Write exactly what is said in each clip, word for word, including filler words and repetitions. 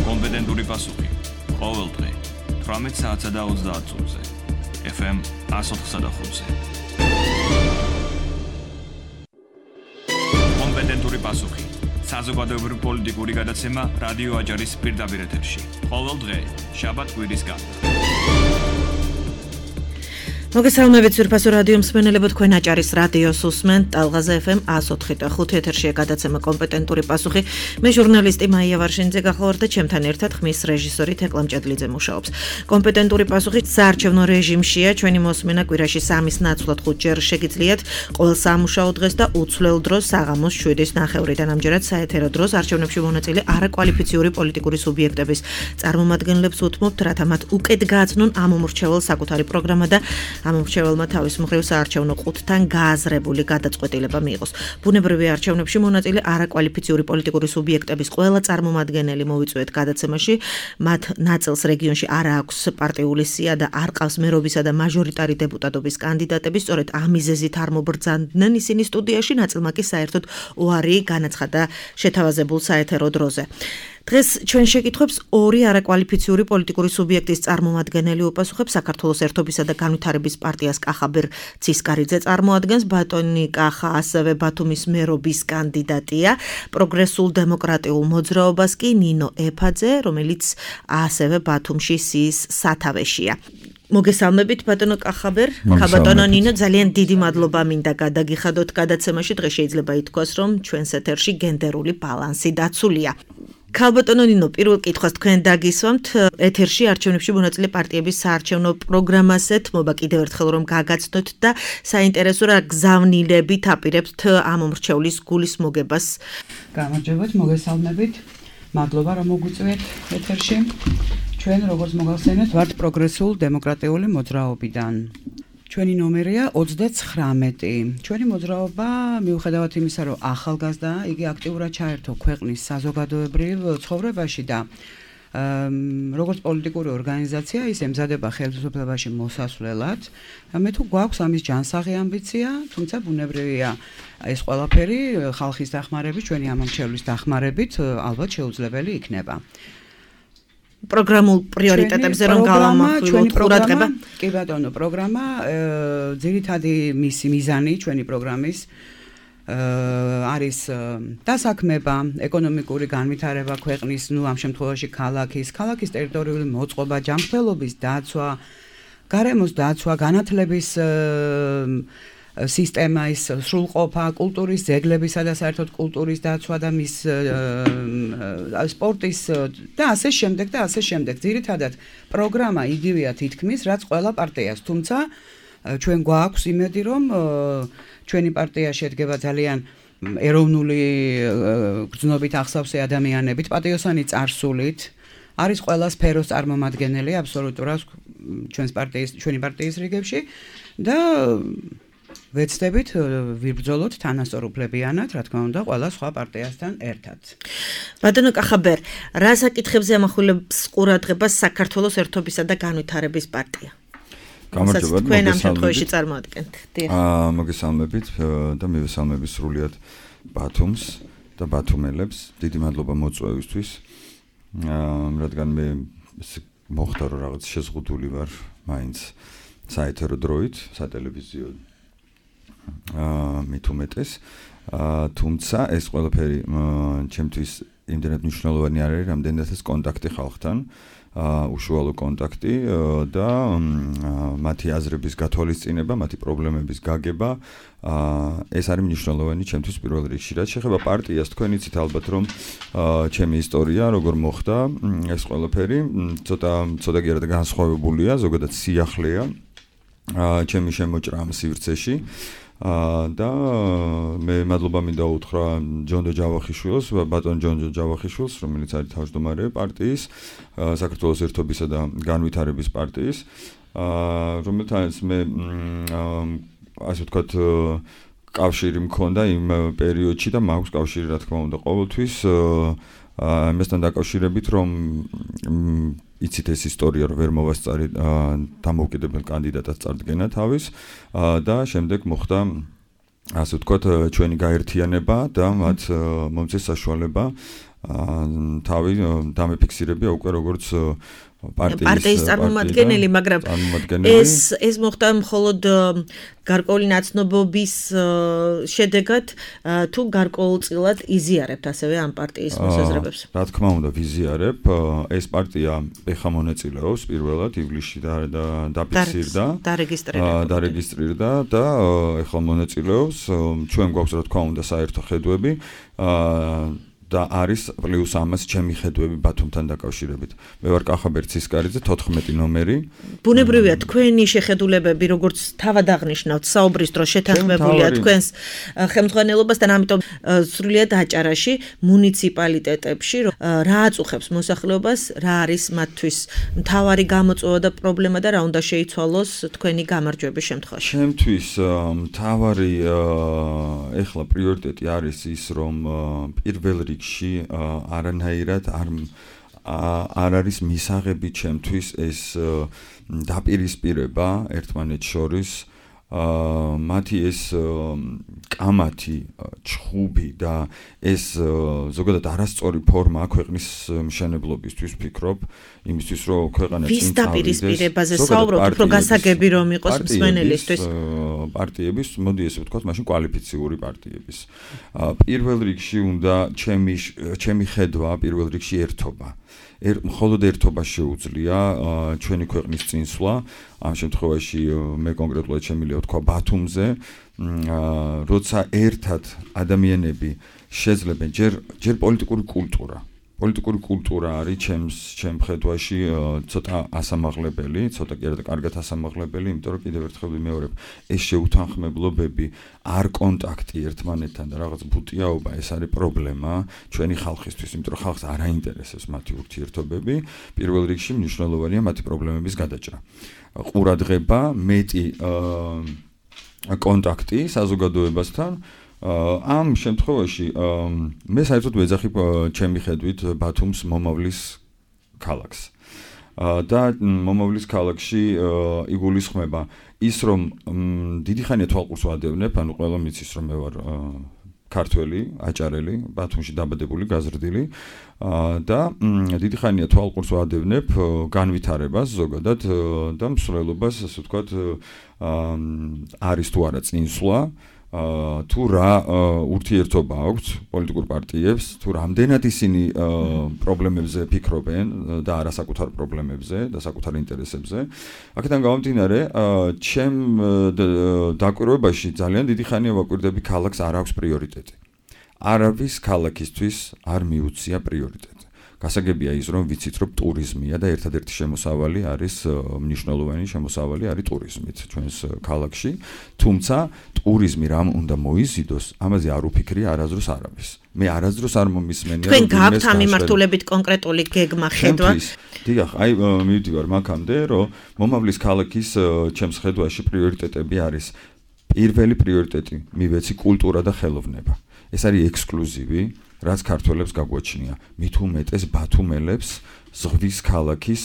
კომპეტენტური პასუხი. ყოველ დღე თვრამეტ საათსა და ოცდაათ წუთზე. ეფ ემ εκατო ოთხ და ხუთზე. კომპეტენტური პასუხი. საზოგადოებრივი პოლიტიკური გადაცემა რადიო აჯარის პირდაპირ ეთერში. ყოველ დღე შაბათ-კვირის გარდა. მოგესალმებით ძვირფასო რადიო მსმენელებო, თქვენ აჭარის რადიოს უსმენთ ტალღაზე ეფ ემ εκατო ოთხ და ხუთი ეთერშია გადაცემა კომპეტენტური პასუხი. მე ჟურნალისტი მაია ვარშინიძე გახლავართ და ჩემთან ერთად ხმის რეჟისორი თეკლამ ჭედლიძე მუშაობს. კომპეტენტური პასუხი საარჩევნო რეჟიმშია, ჩვენი მოსმენა კვირაში სამის ნაცვლად ხუთჯერ შეგიძლიათ ყოველ სამუშაო დღეს და უცვლელ დროს საღამოს შვიდის ნახევრიდან. ამჯერად საეთერო დროს არჩევნებში მონაწილე არაკვალიფიციური პოლიტიკური სუბიექტების წარმომადგენლებს უთმობთ, რათა მათ უკეთ გააცნონ ამ უმრჩევალ საკუთარი პროგრამა და ამ მრჩეველმა თავის მხრივ საარჩევნო ყუთთან გააზრებული გადაწყვეტილება მიიღოს. ბუნებრივი არჩევნებში მონაწილე არაკვალიფიციური პოლიტიკური სუბიექტების ყველა წარმომადგენელი მოვიწვიეთ გადაცემაში. მათ ნაწილს რეგიონში არ აქვს პარტიული სია და არ ყავს მერობისა და მაჟორიტარი დეპუტატობის კანდიდატები. სწორედ ამ მიზეზით არ მობრძანდნენ ისინი სტუდიაში, ნაწილმა კი საერთოდ უარი განაცხადა შეთავაზებულ საეთერო დროზე. დღეს ჩვენ შეკითხვებს ორი არაკვალიფიციური პოლიტიკური სუბიექტის წარმომადგენელი უპასუხებს. საქართველოს ერთობისა და განვითარების პარტიას კახაბერ ცისკარიძე წარმოადგენს, ბატონი კახა ასევე ბათუმის მერობის კანდიდატია, პროგრესულ დემოკრატიულ მოძრაობას კი ნინო ეფაძე, რომელიც ასევე ბათუმში სიის სათავეშია. მოგესალმებით ბატონო კახაბერ, ბატონო ნინო, ძალიან დიდი მადლობა მინდა გადაგიხადოთ გადაცემაში. დღეს შეიძლება ითქვას, რომ ჩვენს ეთერში გენდერული ბალანსი დაცულია. ქალბატონო ნინო, პირველ კითხვას თქვენ დაგისვამთ. ეთერში არჩევნებში მონაწილე პარტიების საარჩევნო პროგრამას ეთმობა. კიდევ ერთხელ რომ გაგაცნოთ და საინტერესო რა გზავნილებით აპირებთ ამ მრჩევლის გულის მოგებას. გამარჯობათ, მოგესალმებით. მადლობა რომ მოგვიწვიეთ ეთერში. ჩვენ როგორც მოგახსენეთ, ვართ პროგრესულ დემოკრატიული მოძრაობიდან. ჩვენი ნომერია ოცდაცხრამეტი. ჩვენი მოძრაობა, მიუხედავად იმისა, რომ ახალგაზრდა, იგი აქტიურად ჩაერთო ქვეყნის საზოგადოებრივ ცხოვრებაში და როგორც პოლიტიკური ორგანიზაცია, ის ემზადება ხელისუფლებაში მოსასვლელად. მე თუ გვაქვს ამის ჯანსაღი ამბიცია, თუმცა ბუნებრივია ეს ყველაფერი ხალხის დახმარებით, ჩვენი ამომრჩევლის დახმარებით ალბათ შეუძლებელი იქნება. პროგრამულ პრიორიტეტებზე რომ გავამახვილოთ ყურადღება. კი ბატონო, პროგრამა ძირითადი მისი მიზანი ჩვენი პროგრამის არის დასაქმება, ეკონომიკური განვითარება ქვეყნის, ნუ ამ შემთხვევაში ქალაქის, ქალაქის ტერიტორიული მოწყობა, ჯანმრთელობის დაცვა, გარემოს დაცვა, განათლების სისტემის სრულყოფა, კულტურის ძეგლებისა და საერთოდ კულტურის დაცვა და მის სპორტის და ასე შემდეგ და ასე შემდეგ. ძირითადად პროგრამა იგივეა თითქმის, რაც ყველა პარტიას, თუმცა ჩვენ გვაქვს იმედი, რომ ჩვენი პარტია შედგება ძალიან ეროვნული გრძნობით ახსავსე ადამიანებით, პატიოსანი წარსულით, არის ყველა სფეროს წარმომადგენელი აბსოლუტურად ჩვენს პარტიის, ჩვენი პარტიის რიგებში და ვეცდებით ვიბრძოლოთ თანასწორუფლებიანად, რა თქმა უნდა, ყველა სხვა პარტიასთან ერთად. ბატონო კახაბერ, რა საკითხებზე ამახვილებს ყურადღებას საქართველოს ერთობისა და განვითარების პარტია? გამარჯობათ, თქვენ ამ შემთხვევაში წარმოადგენთ. აა, მოგესალმებით და მივესალმებით სრულიად ბათუმს და ბათუმელებს. დიდი მადლობა მოწვევისთვის. აა, რადგან მე მოხდა რომ რაღაც შეზღუდული ვარ მაინც საეთერო დროით, სატელევიზიო აა მით უმეტეს, თუმცა ეს ყველაფერი ჩემთვის იმდენად მნიშვნელოვანი არ არის, რამდენადაც კონტაქტი ხალხთან, უშუალო კონტაქტი და მათი აზრების გათვალისწინება, მათი პრობლემების გაგება, ეს არის მნიშვნელოვანი ჩემთვის პირველ რიგში. რაც შეეხება პარტიას, თქვენ იცით ალბათ, რომ ჩემი ისტორია, როგორ მოხდა ეს ყველაფერი, ცოტა ცოტა გერად განსხვავებულია, ზოგადად სიახლეა ჩემი შემოჭრა ამ სივრცეში. და მე მადლობა მინდა უთხრა ჯონდო ჯავახიშვილს, ბატონ ჯონდო ჯავახიშვილს, რომელიც არის თავმჯდომარე პარტიის, საქართველოს ერთობისა და განვითარების პარტიის, რომელთანაც მე ასე ვთქვათ კავშირი მქონდა იმ პერიოდში და მაქვს კავშირი, რა თქმა უნდა, ყოველთვის ამასთან დაკავშირებით, რომ იცით ეს ისტორია, რომ ვერ მოვასწარი დამოუკიდებელ კანდიდატად წარდგენა თავის და შემდეგ მოხდა ასე ვთქვათ ჩვენი გაერთიანება და მათ მომწეს საშუალება თავი დამეფიქსირებია უკვე როგორც პარტიის წარმომადგენელი, მაგრამ ეს ეს მოხდა მხოლოდ გარკვეული ნაცნობობის შედეგად თუ გარკვეულწილად იზიარებთ ასევე ამ პარტიის მოსაზრებებს? რა თქმა უნდა, ვიზიარებ. ეს პარტია ეხა მონაწილეობს პირველად ივლისში დაფიქსირდა, დარეგისტრირდა. დარეგისტრირდა და ეხლა მონაწილეობს. ჩვენ გვაქვს რა თქმა უნდა საერთო ხედვები. და არის პლუს ამას ჩემი ხედვები ბათუმთან დაკავშირებით. მე ვარ კახაბერ ცისკარიძე თოთხმეტი ნომერი. ბუნებრივია თქვენი შეხედულებები როგორც თავად აღნიშნავთ საუბრის დროს შეთანხმებულია თქვენს ხელმძღვანელობასთან, ამიტომ სრულიად აჭარაში მუნიციპალიტეტებში რა აწუხებს მოსახლეობას, რა არის მათთვის მთავარი გამოწვევა და პრობლემა და რა უნდა შეიცვალოს თქვენი გამარჯვების შემთხვევაში? ჩემთვის მთავარი ეხლა პრიორიტეტი არის ის, რომ პირველ რიგში არანაირად არ არ არის მისაღები ჩემთვის ეს დაპირისპირება ერთმანეთს შორის მათი ეს კამათი, ჩხუბი და ეს ზოგადად არასწორი ფორმა ქვეყნის მშენებლობისთვის ვფიქრობ, იმისთვის რომ ქვეყანა წინ წავიდეს. ვის დაპირისპირებაზე საუბრობთ, უფრო გასაგები რომ იყოს მსმენელისთვის? პარტიების, მოდი ესე ვთქვათ, მაშინ კვალიფიციური პარტიების. პირველ რიგში უნდა ჩემი ჩემი ხედვა, პირველ რიგში ერთობა. მხოლოდ ერთობა შეუძლია ჩვენი ქვეყნის წინსვლა. ამ შემთხვევაში მე კონკრეტულად შემიძლია ვთქვა ბათუმზე, როცა ერთად ადამიანები შეძლებენ ჯერ ჯერ პოლიტიკური კულტურა. პოლიტიკური კულტურა არის ჩემს ჩემ ხედვაში ცოტა ასამაღლებელი, ცოტა კი არა და კარგად ასამაღლებელი, იმიტომ რომ კიდევ ერთხელ ვიმეორებ, ეს შეუთანხმებლობები, არ კონტაქტი ერთმანეთთან და რაღაც ბუტიაობა, ეს არის პრობლემა ჩვენი ხალხისთვის, იმიტომ რომ ხალხს არ აინტერესებს მათი ურთიერთობები, პირველ რიგში მნიშვნელოვანია მათი პრობლემების გადაჭრა. ყურადღება, მეტი კონტაქტი საზოგადოებასთან. ამ შემთხვევაში მე საერთოდ ვეძახი ჩემი ხედვით ბათუმს მომავლის ქალაქს. და მომავლის ქალაქში იგულისხმება ის, რომ დიდი ხანია თვალყურს ვადევნებ, ანუ ყველა მიცის რომ მე ვარ ქართველი, აჭარელი, ბათუმში დაბადებული, გაზრდილი და დიდი ხანია თვალყურს ვადევნებ განვითარებას ზოგადად და მსვლელობას, ასე ვთქვათ, არის თუ არა წინსვლა. თუ რა ურთიერთობა აქვს პოლიტიკურ პარტიებს, თუ რამდენად ისინი პრობლემებზე ფიქრობენ და არა საკუთარ პრობლემებზე და საკუთარ ინტერესებზე. აქედან გამომდინარე, ჩემ დაკვირვებაში ძალიან დიდი ხანია ვაკვირდები ქალაქს არ აქვს პრიორიტეტი. არავის ქალაქისთვის არ მიუცია პრიორიტეტი. გასაგებია ის, რომ ვიცით, რომ ტურიზმია და ერთადერთი შემოსავალი არის მნიშვნელოვანი შემოსავალი არის ტურიზმით ჩვენს ქალაქში, თუმცა ტურიზმი რამ უნდა მოიზიდოს, ამაზე არ უფიქრია არასდროს არავის. მე არასდროს არ მომისმენია რომ თქვენ გაქვთ ამ მიმართულებით კონკრეტული გეგმა ხედვა? დიახ, აი მივდივარ მაგამდე, რომ მომავლის ქალაქის ჩემს ხედვაში პრიორიტეტები არის პირველი პრიორიტეტი მივეცი კულტურა და ხელოვნება. ეს არის ექსკლუზივი რაც ქართველებს გაგვაჩნია, მით უმეტეს ბათუმელებს, ზღვის ქალაქის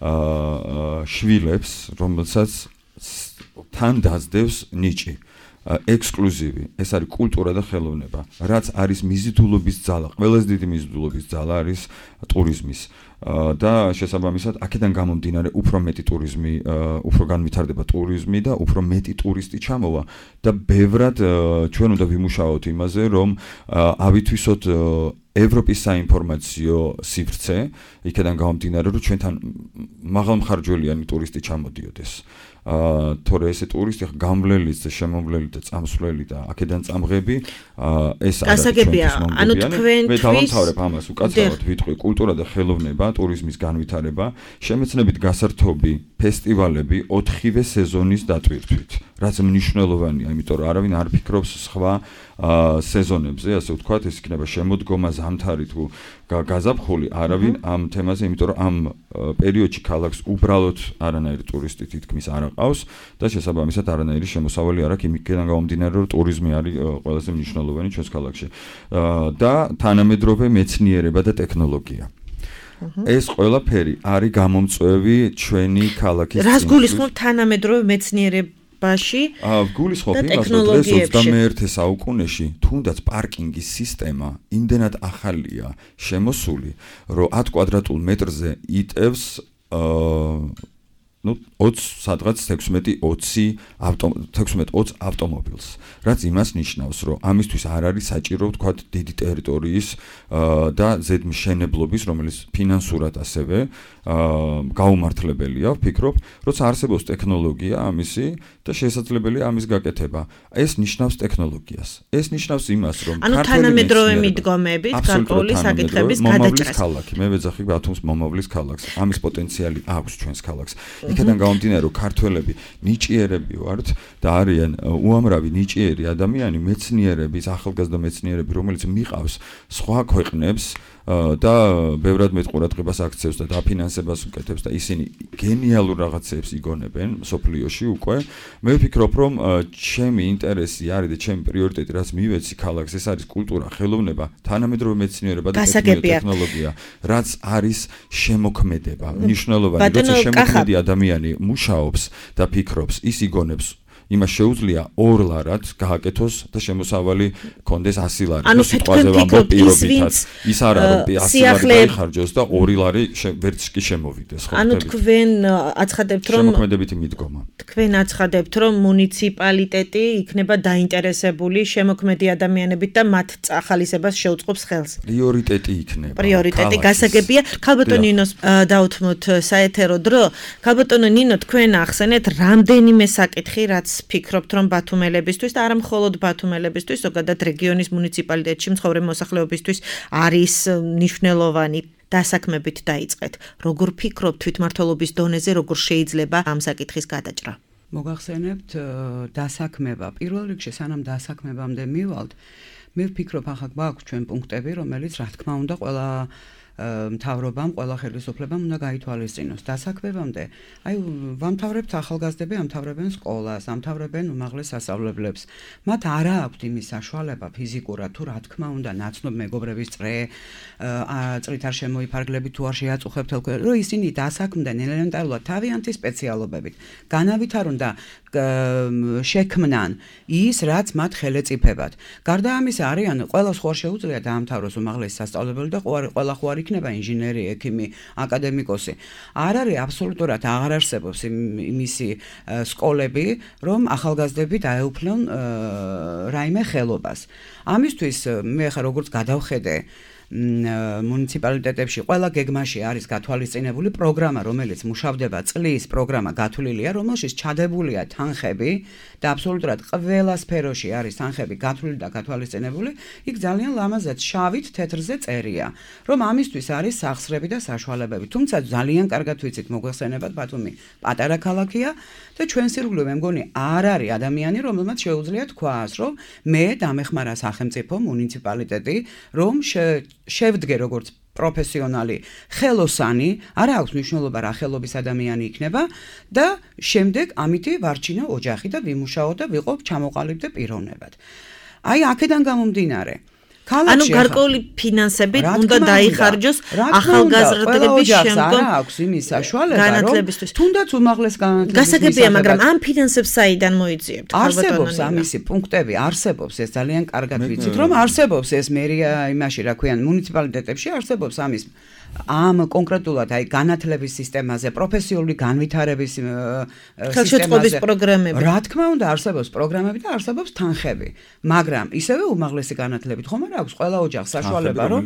შვილებს, რომელსაც თან დაძდევს ნიჭი. ექსკლუზივი, ეს არის კულტურა და ხელოვნება, რაც არის მიზიდულობის ძალა, ყველაზე დიდი მიზიდულობის ძალა არის ტურიზმის. და შესაბამისად, აქედან გამომდინარე, უფრო მეტი ტურიზმი, უფრო განვითარდება ტურიზმი და უფრო მეტი ტურისტი ჩამოვა და ბევრად ჩვენ უნდა ვიმუშაოთ იმაზე, რომ ავითვისოთ ევროპის საინფორმაციო სივრცე, იქედან გამომდინარე, რომ ჩვენთან მაღალმხარჯველიანი ტურისტი ჩამოდიოდეს. თორე ესე ტურისტი გამვლელიც და შემომვლელი და წამსვლელი და აქედან წამღები ეს არის გასაგებია, ანუ თქვენთვის მე დავამთავრებ ამას უკაცრავად ვიტყვი კულტურა და ხელოვნება, ტურიზმის განვითარება, შემეცნებით გასართობი ფესტივალები ოთხივე სეზონის დატვირთვით, რაც მნიშვნელოვანია, იმიტომ რომ არავინ არ ფიქრობს სხვა სეზონებზე, ასე ვთქვათ, ეს იქნება შემოდგომა, ზამთარი თუ გაზაფხული, არავინ ამ თემაზე, იმიტომ რომ ამ პერიოდში ქალაქს უბრალოდ არანაირი ტურისტი თითქმის არ აყავს და შესაბამისად არანაირი შემოსავალი არ აქვს, იმიდან გამომდინარე, რომ ტურიზმი არის ყველაზე მნიშვნელოვანი ჩვენს ქალაქში. და თანამედროვე მეცნიერება და ტექნოლოგია. ეს ყველაფერი არის გამომწვევი ჩვენი ქალაქის რას გულისხმობთ თანამედროვე მეცნიერება ხმასობაში გულისხმობ იმას, რომ დღეს ოცდამეერთე საუკუნეში თუნდაც პარკინგის სისტემა იმდენად ახალია შემოსული, რომ ათ კვადრატულ მეტრზე იტევს ну ოცი სადღაც თექვსმეტი ოცი თექვსმეტ ოცი ავტომობილს, რაც იმას ნიშნავს, რომ ამისთვის არ არის საჭირო ვთქვათ დიდი ტერიტორიის და ზედმშენებლობის, რომელიც ფინანსურად ასევე გაუმართლებელია, ვფიქრობ, როცა არსებობს ტექნოლოგია ამისი და შესაძლებელია ამის გაკეთება. ეს ნიშნავს ტექნოლოგიას. ეს ნიშნავს იმას, რომ ანუ თანამედროვე მიდგომებით გარკვეული საკითხების გადაჭრას. ქალაქი, მე ვეძახი ბათუმს მომავლის ქალაქს. ამის პოტენციალი აქვს ჩვენს ქალაქს. იქიდან გამომდინარე, რომ ქართველები ნიჭიერები ვართ და არიან უამრავი ნიჭიერი ადამიანი, მეცნიერების, ახალგაზრდა მეცნიერები, რომელიც მიყავს სხვა ქვეყნებს და ბევრად მეტ ყურადღებას აქცევს და დაფინანსებას უკეთებს და ისინი გენიალურ რაღაცებს იგონებენ სოფლიოში უკვე. მე ვფიქრობ, რომ ჩემი ინტერესი არის და ჩემი პრიორიტეტი, რაც მივეცი ქალაქს, ეს არის კულტურა, ხელოვნება, თანამედროვე მეცნიერება და ტექნოლოგია, რაც არის შემოქმედება. მნიშვნელოვანი, როცა შემოქმედი ადამიანი მუშაობს და ფიქრობს, ის იგონებს იმას შეუძლია ორლარად გააკეთოს და შემოსავალი კონდეს ასი ლარი. ანუ სიტყვაზე ვამბობ პირობითად. ის არა რომ ასი ლარი გაიხარჯოს და ორი ლარი ვერც კი შემოვიდეს, ხო? ანუ თქვენ აცხადებთ რომ შემოქმედებითი მიდგომა. თქვენ აცხადებთ რომ მუნიციპალიტეტი იქნება დაინტერესებული შემოქმედი ადამიანებით და მათ ახალისებას შეუწყობს ხელს. პრიორიტეტი იქნება. პრიორიტეტი გასაგებია. ქალბატონ ნინოს დაუთმოთ საეთერო დრო. ქალბატონ ნინო, თქვენ ახსენეთ რამდენიმე საკითხი, რაც ფიქრობთ რომ ბათუმელებისთვის და არა მხოლოდ ბათუმელებისთვის, ზოგადად რეგიონის მუნიციპალიტეტში მცხოვრე მოსახლეობისთვის არის მნიშვნელოვანი. დასაქმებით დაიწყეთ. როგორ ფიქრობთ თვითმმართველობის დონეზე, როგორ შეიძლება ამ საკითხის გადაჭრა? მოგახსენებთ დასაქმება. პირველ რიგში სანამ დასაქმებამდე მივალთ, მე ვფიქრობ ახლა გვაქვს ჩვენ პუნქტები, რომელიც რა თქმა უნდა ყველა მთავრობამ, ყველა ხელისუფლებამ უნდა გაითვალისწინოს. დასაქმებამდე, აი ვამთავრებთ ახალგაზრდები, ამთავრებენ სკოლას, ამთავრებენ უმაღლეს სასწავლებლებს. მათ არა აქვთ იმის საშუალება ფიზიკურად თუ რა თქმა უნდა ნაცნობ მეგობრების წრე, წრით არ შემოიფარგლებით თუ არ შეაწუხებთ, რომ ისინი დასაქმდნენ ელემენტარულად თავიანთი სპეციალობებით. განავითარონ და შექმნან ის, რაც მათ ხელეწიფებათ. გარდა ამისა, არიან ყველა სხვა შეუძლია დაამთავროს უმაღლესი სასწავლებელი და ყველა ხო არ იქნება ინჟინერი, ექიმი, აკადემიკოსი. არ არის აბსოლუტურად აღარ არსებობს იმისი სკოლები, რომ ახალგაზრდები დაეუფლონ რაიმე ხელობას. ამისთვის მე ხა როგორც გადავხედე მუნიციპალიტეტებში ყველა გეგმაში არის გათვალისწინებული პროგრამა, რომელიც მუშავდება წლის პროგრამა გათვლილია, რომელშიც ჩადებულია თანხები და აბსოლუტურად ყველა სფეროში არის თანხები გათვლილი და გათვალისწინებული, იქ ძალიან ლამაზად შავით თეთრზე წერია, რომ ამისთვის არის სახსრები და საშუალებები. თუმცა ძალიან კარგად ვიცით მოგხსენებათ, ბათუმი პატარა ქალაქია და ჩვენს ირგვლივ მე მგონი არ არის ადამიანი, რომელმაც შეუძლია თქვას, რომ მე დამეხმარა სახელმწიფო მუნიციპალიტეტი, რომ შევდგე როგორც პროფესიონალი ხელოსანი, არა აქვს მნიშვნელობა რა ხელობის ადამიანი იქნება და შემდეგ ამითი ვარჩინა ოჯახი და ვიმუშაო და ვიყო ჩამოყალიბდე პიროვნებად. აი აქედან გამომდინარე ანუ გარკვეული ფინანსებით უნდა დაიხარჯოს ახალგაზრდების შემდგომ არა აქვს იმის საშუალება, რომ თუნდაც უმაღლეს განათლების გასაგებია, მაგრამ ამ ფინანსებს საიდან მოიძიებთ? არსებობს ამისი პუნქტები, არსებობს ეს ძალიან კარგად ვიცით, რომ არსებობს ეს მერია იმაში, რა ქვიან, მუნიციპალიტეტებში არსებობს ამის ამ კონკრეტულად აი განათლების სისტემაზე, პროფესიული განვითარების ხელშეწყობის პროგრამები. რა თქმა უნდა, არსებობს პროგრამები და არსებობს თანხები, მაგრამ ისევე უმაღლესი განათლებით ხომ არ აქვს ყველა ოჯახს საშუალება, რომ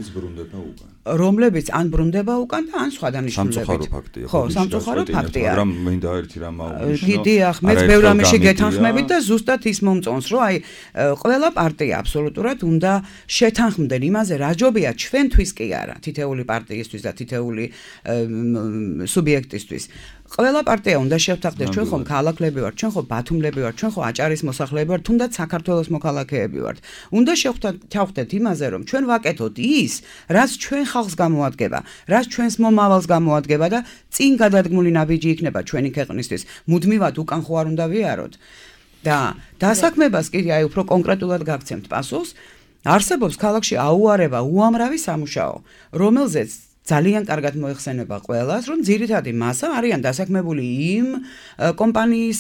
რომლებიც ან ბრუნდება უკან და ან სხვა დანიშნულებით. ხო, სამწუხარო ფაქტია. მაგრამ მინდა ერთი რამ აღვნიშნო. გიდიახ, მეც ბევრ რამეში გეთანხმებით და ზუსტად ის მომწონს, რომ აი ყველა პარტია აბსოლუტურად უნდა შეთანხმდნენ იმაზე, რა ჯობია ჩვენთვის კი არა, თითეული პარტიის და თითეული სუბიექტისთვის. ყველა პარტია უნდა შევთანხმდეს, ჩვენ ხომ ქალაქლები ვართ, ჩვენ ხომ ბათუმლები ვართ, ჩვენ ხომ აჭარის მოსახლეები ვართ, თუნდაც საქართველოს მოქალაქეები ვართ. უნდა შევთანხმდეთ იმაზე, რომ ჩვენ ვაკეთოთ ის, რაც ჩვენ ხალხს გამოადგება, რაც ჩვენს მომავალს გამოადგება და წინ გადადგმული ნაბიჯი იქნება ჩვენი ქვეყნისთვის. მუდმივად უკან ხო არ უნდა ვიაროთ. და დასაქმებას კი აი უფრო კონკრეტულად გაგცემთ პასუხს. არსებობს ქალაქში აუარება უამრავი სამუშაო, რომელზეც ძალიან კარგად მოიხსენება ყველას, რომ ძირითადი მასა არიან დასაქმებული იმ კომპანიის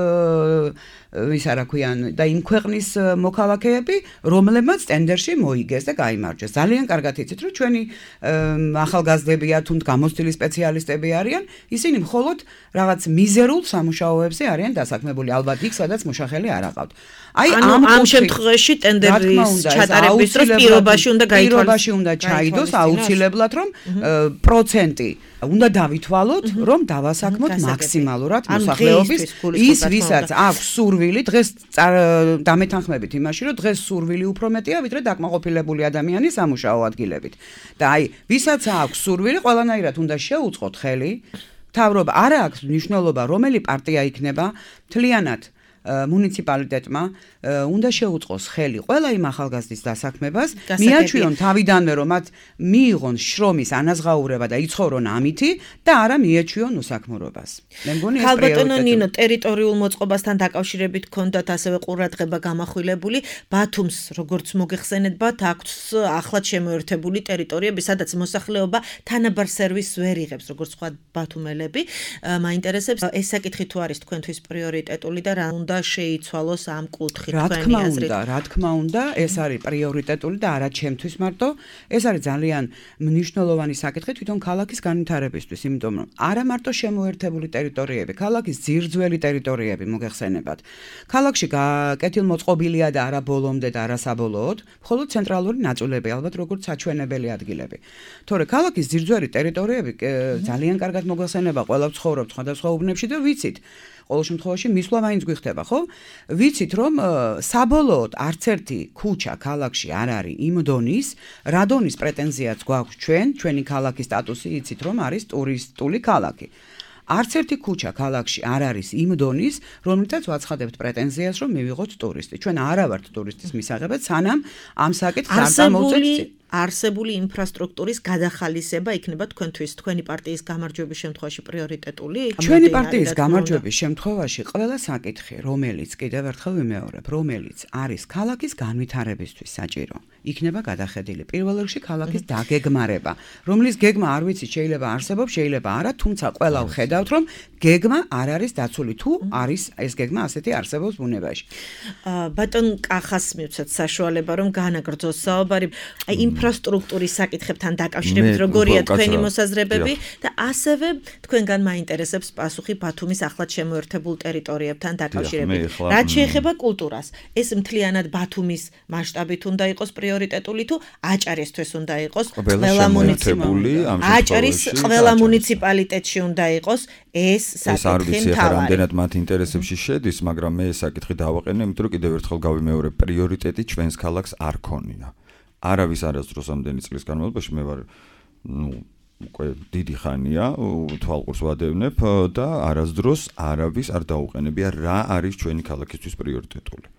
ისა რა ქვიან და იმ ქვეყნის მოქალაქეები, რომლებმაც ტენდერში მოიგეს და გაიმარჯვეს. ძალიან კარგად იცით, რომ ჩვენი ახალგაზრდებია თუ გამოცდილი სპეციალისტები არიან, ისინი მხოლოდ რაღაც მიზერულ სამუშაოებზე არიან დასაქმებული, ალბათ იქ, სადაც მუშახელი არ აყავთ. აი ამ ამ შემთხვევაში ტენდერის ჩატარების დროს პირობაში უნდა გაითვალისწინოს. პირობაში უნდა ჩაიდოს აუცილებლად, რომ პროცენტი უნდა დავითვალოთ, რომ დავასაქმოთ მაქსიმალურად მოსახლეობის ის, ვისაც აქვს სურვილი, დღეს დამეთანხმებით იმაში, რომ დღეს სურვილი უფრო მეტია, ვიდრე დაკმაყოფილებული ადამიანის სამუშაო ადგილებით. და აი, ვისაც აქვს სურვილი, ყველანაირად უნდა შეუწყოთ ხელი. მთავრობა არ აქვს მნიშვნელობა, რომელი პარტია იქნება, მთლიანად მუნიციპალიტეტმა უნდა შეუწყოს ხელი ყველა იმ ახალგაზრდის დასაქმებას, მიაჩვიონ თავიდანვე, რომ მათ მიიღონ შრომის ანაზღაურება და იცხოვრონ ამითი და არა მიეჩვიონ უსაქმრობას. მე მგონი ეს ქალბატონო ნინო, ტერიტორიულ მოწყობასთან დაკავშირებით ჰქონდათ ასევე ყურადღება გამახვილებული, ბათუმს როგორც მოგეხსენებათ, აქვს ახლად შემოერთებული ტერიტორიები, სადაც მოსახლეობა თანაბარ სერვისს ვერ იღებს, როგორც სხვა ბათუმელები. მაინტერესებს ეს საკითხი თუ არის თქვენთვის პრიორიტეტული და რა უნდა შეიცვალოს ამ კუთხით თქვენი აზრით? რა თქმა უნდა, ეს არის პრიორიტეტული და არა ჩემთვის მარტო, ეს არის ძალიან მნიშვნელოვანი საკითხი თვითონ ქალაქის განვითარებისთვის, იმიტომ რომ არა მარტო შემოერთებული ტერიტორიები, ქალაქის ძირძველი ტერიტორიები მოგეხსენებათ. ქალაქში კეთილმოწყობილია და არა ბოლომდე და არა საბოლოოდ, მხოლოდ ცენტრალური ნაწილები, ალბათ როგორც საჩვენებელი ადგილები. თორე ქალაქის ძირძველი ტერიტორიები ძალიან კარგად მოგეხსენება, ყველა ცხოვრობს სხვადასხვა უბნებში და ვიცით. ყოველ შემთხვევაში მისვლა მაინც გვიხდება, ხო? ვიცით, რომ საბოლოოდ არც ერთი ქუჩა ქალაქში არ არის იმ დონის, რა დონის პრეტენზიაც გვაქვს ჩვენ, ჩვენი ქალაქის სტატუსი იცით, რომ არის ტურისტული ქალაქი. არც ერთი ქუჩა ქალაქში არ არის იმ დონის, რომელთაც ვაცხადებთ პრეტენზიას, რომ მივიღოთ ტურისტი. ჩვენ არა ვართ ტურისტის მისაღებად, სანამ ამ საკითხს არ დამოვწევთ. არსებული ინფრასტრუქტურის გადახალისება იქნება თქვენთვის თქვენი პარტიის გამარჯვების შემთხვევაში პრიორიტეტული? ჩვენი პარტიის გამარჯვების შემთხვევაში ყველა საკითხი, რომელიც კიდევ ერთხელ ვიმეორებ, რომელიც არის ქალაქის განვითარებისთვის საჭირო, იქნება გადახედილი. პირველ რიგში ქალაქის დაგეგმარება, რომლის გეგმა არ ვიცი, შეიძლება არსებობს, შეიძლება არა, თუმცა ყველა ვხედავთ, რომ გეგმა არ არის დაცული, თუ არის ეს გეგმა ასეთი არსებობს ბუნებაში. ბატონ კახას მივცეთ საშუალება, რომ განაგრძოს საუბარი აი ინფრასტრუქტურის საკითხებთან დაკავშირებით, როგორია თქვენი მოსაზრებები და ასევე თქვენგან მაინტერესებს პასუხი ბათუმის ახლად შემოერთებულ ტერიტორიებთან დაკავშირებით. რაც შეეხება კულტურას, ეს მთლიანად ბათუმის მასშტაბით უნდა იყოს პრიორიტეტული თუ აჭარისთვის უნდა იყოს ყველა მუნიციპალიტეტი? აჭარის ყველა მუნიციპალიტეტში უნდა იყოს ეს საკითხი მთავარი. რამდენად მათ ინტერესებში შედის, მაგრამ მე ეს საკითხი დავაყენე, იმიტომ რომ კიდევ ერთხელ გავიმეორებ, პრიორიტეტი ჩვენს ქალაქს არ ქონია. არავის არასდროს ამდენი წლის განმავლობაში მე ვარ, ნუ, უკვე დიდი ხანია თვალყურს ვადევნებ და არასდროს არავის არ დაუყენებია რა არის ჩვენი ქალაქისთვის პრიორიტეტული.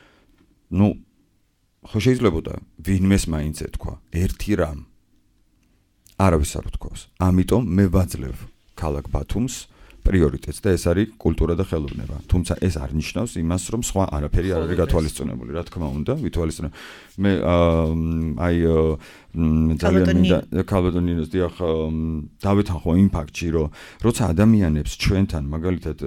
ნუ, ხო შეიძლებოდა ვინმეს მაინც ეთქვა ერთი რამ. არავის არ უთქვავს. ამიტომ მე ვაძლევ ქალაქ ბათუმს პრიორიტეტს და ეს არის კულტურა და ხელოვნება. თუმცა ეს არ ნიშნავს იმას, რომ სხვა არაფერი არ არის გათვალისწინებული. რა თქმა უნდა, ვითვალისწინებ. მე აი ძალიან მინდა ქალბატონინოს დიახ დავეთანხმო იმ ფაქტში, რომ როცა ადამიანებს ჩვენთან მაგალითად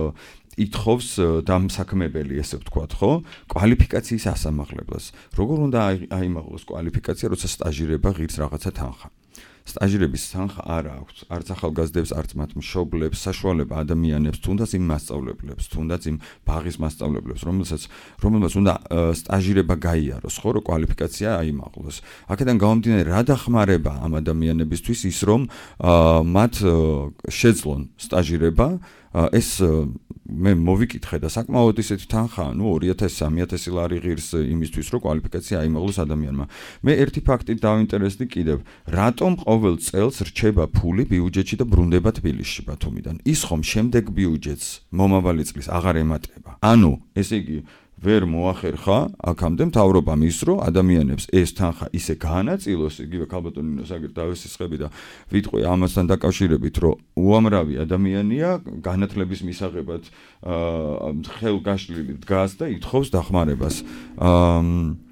ითხოვს დამსაქმებელი, ესე ვთქვათ, ხო? კვალიფიკაციის ასამაღლებლას. როგორ უნდა აიმაღლოს კვალიფიკაცია, როცა სტაჟირება ღირს რაღაცა თანხა? სტაჟირების თანხა არ აქვს, არც ახალგაზრდებს, არც მათ მშობლებს, საშუალება ადამიანებს, თუნდაც იმ მასწავლებლებს, თუნდაც იმ ბაღის მასწავლებლებს, რომელსაც რომელსაც უნდა სტაჟირება გაიაროს, ხო, რომ კვალიფიკაცია აიმაღლოს. აქედან გამომდინარე, რა დახმარება ამ ადამიანებისთვის ის, რომ მათ შეძლონ სტაჟირება, ეს მე მოვიკითხე და საკმაოდ ისეთი თანხაა, ნუ ორი ათასი სამი ათასი ლარი ღირს იმისთვის, რომ კვალიფიკაცია აიმაღლოს ადამიანმა. მე ერთი ფაქტით დავინტერესდი კიდევ, რატომ ყოველ წელს რჩება ფული ბიუჯეტში და ბრუნდება თბილისში ბათუმიდან? ის ხომ შემდეგ ბიუჯეტს მომავალი წლის აღარ ემატება. ანუ, ესე იგი ვერ მოახერხა აქამდე მთავრობამ ის, რომ ადამიანებს ეს თანხა ისე გაანაწილოს, იგივე ქალბატონინოს აგერ დავესისხები და ვიტყვი ამასთან დაკავშირებით, რომ უამრავი ადამიანია განათლების მისაღებად ხელგაშლილი დგას და ითხოვს დახმარებას.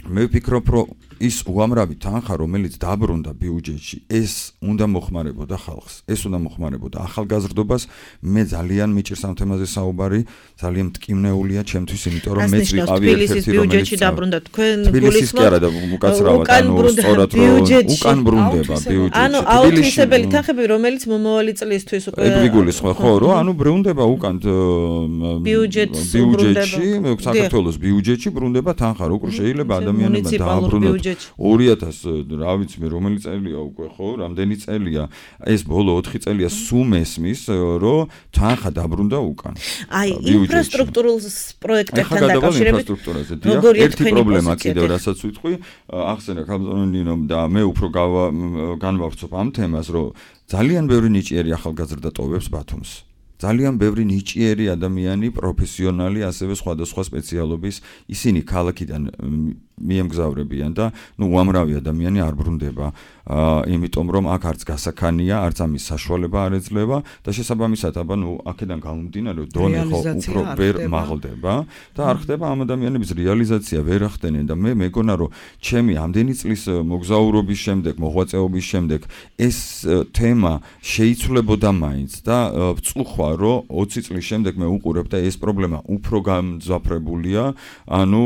მე ვფიქრობ, რომ ის უამრავი თანხა, რომელიც დაბრუნდა ბიუჯეტში, ეს უნდა მოხმარებოდა ხალხს, ეს უნდა მოხმარებოდა ახალგაზრდობას. მე ძალიან მიჭირს ამ თემაზე საუბარი, ძალიან მტკივნეულია ჩემთვის, იმიტომ რომ მეც ვიყავი ერთ-ერთი ბიუჯეტში დაბრუნდა თქვენ თბილისის კი არა და უკაცრავად, ანუ სწორად რომ უკან ბრუნდება ბიუჯეტში. ანუ აუთვისებელი თანხები, რომელიც მომავალი წლისთვის უკვე ეგ ვიგულისხმე ხო, რომ ანუ ბრუნდება უკან ბიუჯეტში, საქართველოს ბიუჯეტში ბრუნდება თანხა, როგორ შეიძლება ადამიანებმა დააბრუნოთ ორი ათასი, რა ვიცი მე, რომელი წელია უკვე ხო, რამდენი წელია, ეს ბოლო ოთხი წელია სულ მესმის, რომ თანხა დაბრუნდა უკან. აი, ინფრასტრუქტურულ პროექტებთან დაკავშირებით ერთი პრობლემა კიდევ, რასაც ვიტყვი, ახსენა ქალბატონო ნინომ და მე უფრო განვავრცობ ამ თემას, რომ ძალიან ბევრი ნიჭიერი ახალგაზრდა ტოვებს ბათუმს. ძალიან ბევრი ნიჭიერი ადამიანი, პროფესიონალი, ასევე სხვადასხვა სპეციალობის, ისინი ქალაქიდან მიემგზავრებიან და ნუ უამრავი ადამიანი არ ბრუნდება, იმიტომ რომ აქ არც გასაქანია, არც ამის საშუალება არ ეძლევა და შესაბამისად, აბა ნუ აქედან გამომდინარე, დონე ხო უფრო ვერ მაღლდება და არ ხდება ამ ადამიანების რეალიზაცია ვერ ახდენენ და მე მეგონა რომ ჩემი ამდენი წლის მოგზაურობის შემდეგ, მოღვაწეობის შემდეგ ეს თემა შეიცვლებოდა მაინც და ვწუხვა რომ ოცი წლის შემდეგ მე უყურებ და ეს პრობლემა უფრო გამძაფრებულია, ანუ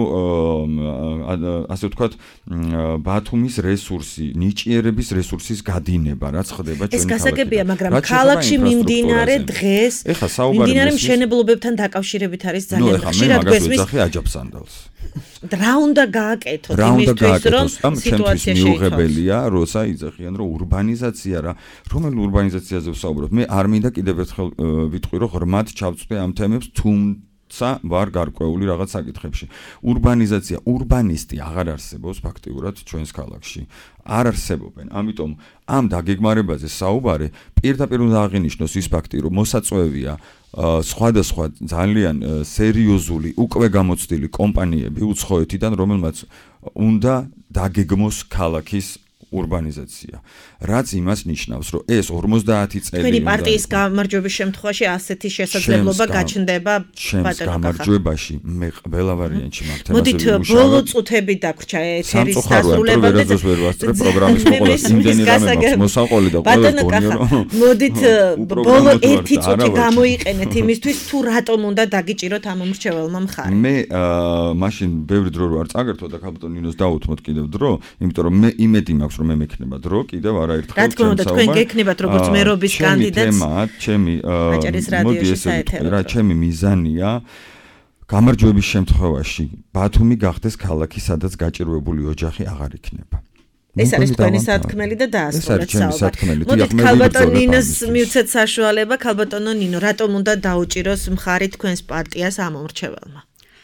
ასე ვთქვათ, ბათუმის რესურსი, ნიჭიერების რესურსის გადინება, რაც ხდება ჩვენი ქალაქში. ეს გასაგებია, მაგრამ ქალაქში მიმდინარე დღეს, მიმდინარე მშენებლობებთან დაკავშირებით არის ძალიან ხშირად გვესმის. ნუ ეხლა მე მაგას ვეძახი აჯაფსანდალს. რა უნდა გააკეთოთ იმისთვის, რომ სიტუაცია შეიცვალოს. მიუღებელია, როცა იძახიან, რომ ურბანიზაცია რა, რომელ ურბანიზაციაზე ვსაუბრობ? მე არ მინდა კიდევ ერთხელ ვიტყვი, რომ ღრმად ჩავწვდე ამ თემებს, თუმცა ვარ გარკვეული რაღაც საკითხებში. ურბანიზაცია, ურბანისტი აღარ არსებობს ფაქტიურად ჩვენს ქალაქში. არ არსებობენ. ამიტომ ამ დაგეგმარებაზე საუბარი პირდაპირ უნდა აღინიშნოს ის ფაქტი, რომ მოსაწვევია სხვადასხვა ძალიან სერიოზული, უკვე გამოცდილი კომპანიები უცხოეთიდან, რომელმაც უნდა დაგეგმოს ქალაქის ურბანიზაცია. რაც იმას ნიშნავს, რომ ეს ორმოცდაათი წელი თქვენი პარტიის გამარჯვების შემთხვევაში ასეთი შესაძლებლობა გაჩნდება ბატონო კახა. გამარჯვებაში მე ყველა ვარიანტში მაგ თემაზე მოდით ბოლო წუთები დაგვრჩა ეთერის დასრულებამდე და ვერ ვასწრებ პროგრამის მოყოლას იმდენი რამე მაქვს მოსაყოლი და ყველა გონიო რომ მოდით ბოლო ერთი წუთი გამოიყენეთ იმისთვის თუ რატომ უნდა დაგიჭიროთ ამ მრჩეველმა მხარე. მე მაშინ ბევრი დრო არ წაგერთვა და ქალბატონ ნინოს დაუთმოთ კიდევ დრო, იმიტომ რომ მე იმედი მაქვს რომ მე მექნება დრო კიდევ არაერთხელ რა თქმა უნდა თქვენ გექნებათ როგორც მერობის კანდიდატს ჩემი აჭარის რადიოში საეთერო რა ჩემი მიზანია გამარჯვების შემთხვევაში ბათუმი გახდეს ქალაქი სადაც გაჭირვებული ოჯახი აღარ იქნება. ეს არის თქვენი სათქმელი და დაასრულეთ საუბარი. მოდით ქალბატონ ნინოს მივცეთ საშუალება, ქალბატონო ნინო, რატომ უნდა დაუჭიროს მხარი თქვენს პარტიას ამ მომრჩეველმა?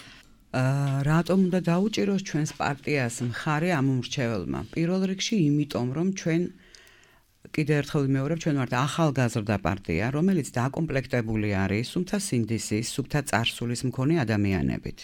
რატომ უნდა დაუჭიროს ჩვენს პარტიას მხარე ამ მომრჩეველმა? პირველ რიგში იმიტომ, რომ ჩვენ კიდევ ერთხელ ვიმეორებ, ჩვენ ვართ ახალგაზრდა პარტია, რომელიც დაკომპლექტებული არის სუფთა სინდისის, სუფთა წარსულის მქონე ადამიანებით.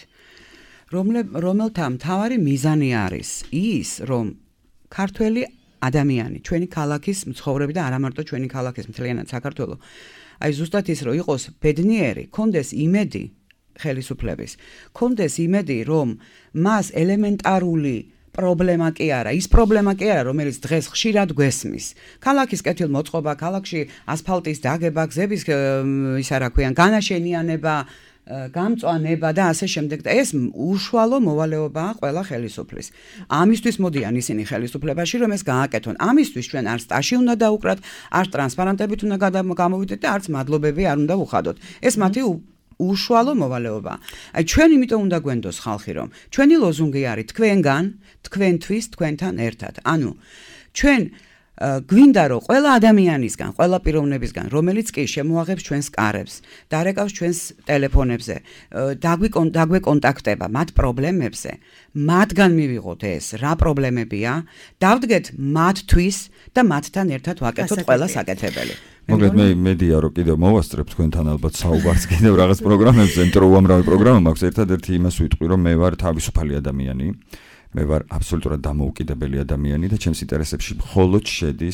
რომელთა მთავარი მიზანი არის ის, რომ ქართველი ადამიანი, ჩვენი ქალაქის მცხოვრები და არა მარტო ჩვენი ქალაქის, მთლიანად საქართველოს, აი ზუსტად ის რომ იყოს ბედნიერი, კონდეს იმედი ხელისუფლების, კონდეს იმედი, რომ მას ელემენტარული პრობლემა კი არა, ის პრობლემა კი არა, რომელიც დღეს ხშირად გვესმის. ქალაქის კეთილმოწყობა, ქალაქში ასფალტის დაგება, გზების ისა რა ქვიან, განაშენიანება, გამწვანება და ასე შემდეგ და ეს უშუალო მოვალეობაა ყველა ხელისუფლის. ამისთვის მოდიან ისინი ხელისუფლებაში, რომ ეს გააკეთონ. ამისთვის ჩვენ არ სტაში უნდა დაუკრათ, არ ტრანსპარენტებით უნდა გამოვიდეთ და არც მადლობები არ უნდა უხადოთ. ეს მათი უშუალო მოვალეობა. აი ჩვენ იმიტომ უნდა გვენდოს ხალხი, რომ ჩვენი ლოზუნგი არის თქვენგან, თქვენთვის, თქვენთან ერთად. ანუ ჩვენ გვინდა რომ ყველა ადამიანისგან, ყველა პიროვნებისგან, რომელიც კი შემოაღებს ჩვენს კარებს, დარეკავს ჩვენს ტელეფონებზე, დაგვეკონტაქტება მათ პრობლემებზე, მათგან მივიღოთ ეს, რა პრობლემებია, დავდგეთ მათთვის და მათთან ერთად ვაკეთოთ ყველა საკეთებელი. მოგეთ მე მედია რომ კიდევ მოვასწრებ თქვენთან ალბათ საუბარს კიდევ რაღაც პროგრამებზე, იმიტომ რომ უამრავი პროგრამა მაქვს, ერთადერთი იმას ვიტყვი რომ მე ვარ თავისუფალი ადამიანი. მე ვარ აბსოლუტურად დამოუკიდებელი ადამიანი და ჩემს ინტერესებში მხოლოდ შედის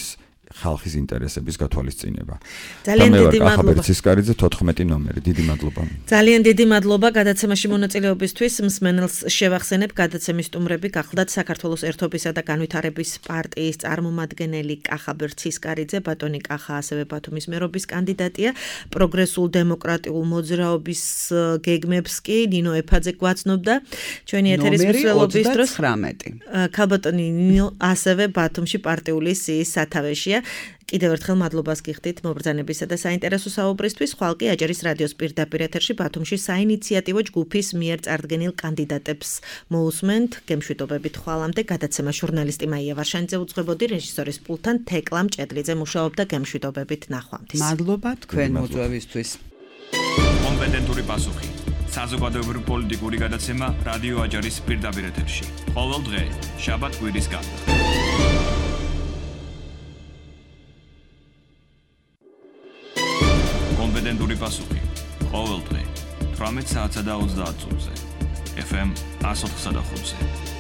ხალხის ინტერესების გათვალისწინება. ძალიან დიდი მადლობა. ახაბერ ცისკარიძე თოთხმეტი ნომერი. დიდი მადლობა. ძალიან დიდი მადლობა გადაცემაში მონაწილეობისთვის. მსმენელს შევახსენებ, გადაცემის სტუმრები გახლდათ საქართველოს ერთობისა და განვითარების პარტიის წარმომადგენელი კახაბერ ცისკარიძე, ბატონი კახა, ასევე ბათუმის მერობის კანდიდატია, პროგრესულ დემოკრატიულ მოძრაობის გეგმებს კი ნინო ეფაძე გვაცნობდა. ჩვენი ეთერის მსვლელობის დროს ქალბატონი ნინო ასევე ბათუმში პარტიული სიის სათავეშია. კიდევ ერთხელ მადლობას გიხდით მობრძანებისა და საინტერესო საუბრისთვის. ხვალ კი აჯარის რადიოს პირდაპირ ეთერში ბათუმში საინიციატივო ჯგუფის მიერ წარდგენილ კანდიდატებს მოусმენთ. გემშვიდობებით ხვალამდე. გადაცემა ჟურნალისტი მაია ვარშანიძე უძღვებოდი, რეჟისორის პულტთან თეკლა მჭედლიძე მუშაობდა. გემშვიდობებით ნახვამდის. მადლობა თქვენ მოწვევისთვის. კომპეტენტური პასუხი. საზოგადოებრივი პოლიტიკური გადაცემა რადიო აჯარის პირდაპირ ეთერში. ყოველ დღე, შაბათ-კვირის გარდა. კომპეტენტური პასუხი. ყოველ დღე, თვრამეტ საათსა და ოცდაათ წუთზე. ეფ ემ one oh five.